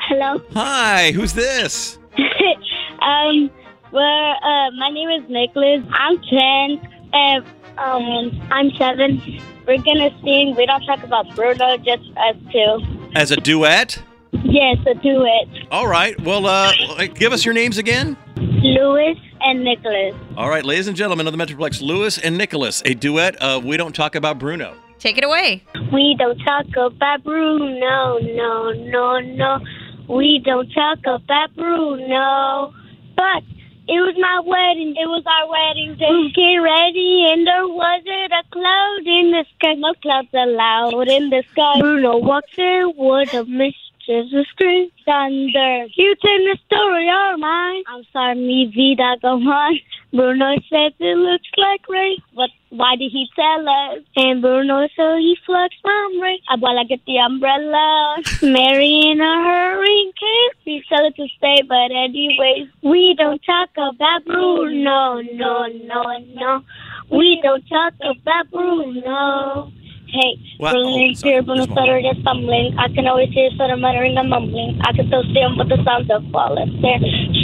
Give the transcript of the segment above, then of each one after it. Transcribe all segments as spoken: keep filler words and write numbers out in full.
Hello. Hi, who's this? um, well, uh, my name is Nicholas. I'm ten, and um, I'm seven. We're gonna sing We Don't Talk About Bruno, just us two. As a duet? Yes, a duet. All right. Well, uh, give us your names again. Louis and Nicholas. All right, ladies and gentlemen of the Metroplex, Louis and Nicholas, a duet of We Don't Talk About Bruno. Take it away. We don't talk about Bruno, no, no, no. We don't talk about Bruno. But it was my wedding, it was our wedding day. Get ready, and there wasn't a cloud in the sky. No clouds allowed in the sky. Bruno walks in with a mischievous scream. Thunder, you turn the story all mine. I'm sorry, mi vida, go on. Bruno says it looks like rain, but why did he tell us? And Bruno said he flux mom rain. Abuela, get the umbrella. Mary in a hurricane. We tell it to stay, but anyways, we don't talk about Bruno, no, no, no. We don't talk about Bruno. Hey, What? Bruno, Oh, sorry. here, Bruno Just stuttered and stumbling. I can always hear sort of muttering and mumbling. I can still see him with the sounds of falling there.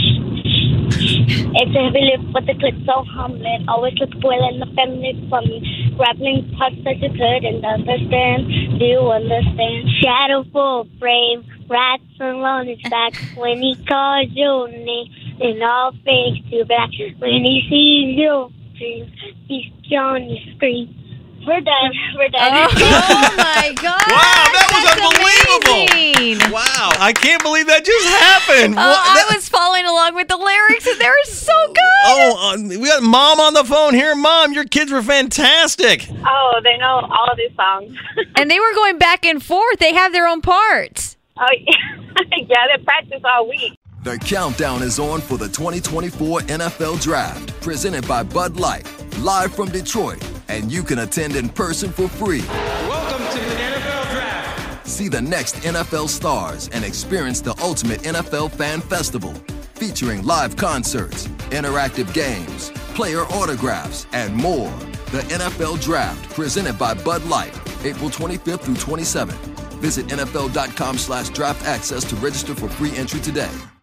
It's a heavy lift, but the clip's so humbling. Always look well in the family from me. Grappling parts that you couldn't understand. Do you understand? Shadow full frame, rats alone his back. When he calls your name, and all fades to black. When he sees your dreams, he's on your screen. We're done. We're done. Oh, oh my God. Wow, that was That's unbelievable. amazing. Wow, I can't believe that just happened. Oh, What- I that- was following along with the lyrics, and they were so good. Oh, uh, we got Mom on the phone here. Mom, your kids were fantastic. Oh, they know all these songs. And they were going back and forth. They have their own parts. Oh, yeah, they practice all week. The countdown is on for the twenty twenty-four N F L Draft, presented by Bud Light, live from Detroit, and you can attend in person for free. Welcome to the N F L Draft. See the next N F L stars and experience the ultimate N F L fan festival, featuring live concerts, interactive games, player autographs, and more. The N F L Draft, presented by Bud Light, April twenty-fifth through twenty-seventh. Visit N F L dot com slash draft access to register for free entry today.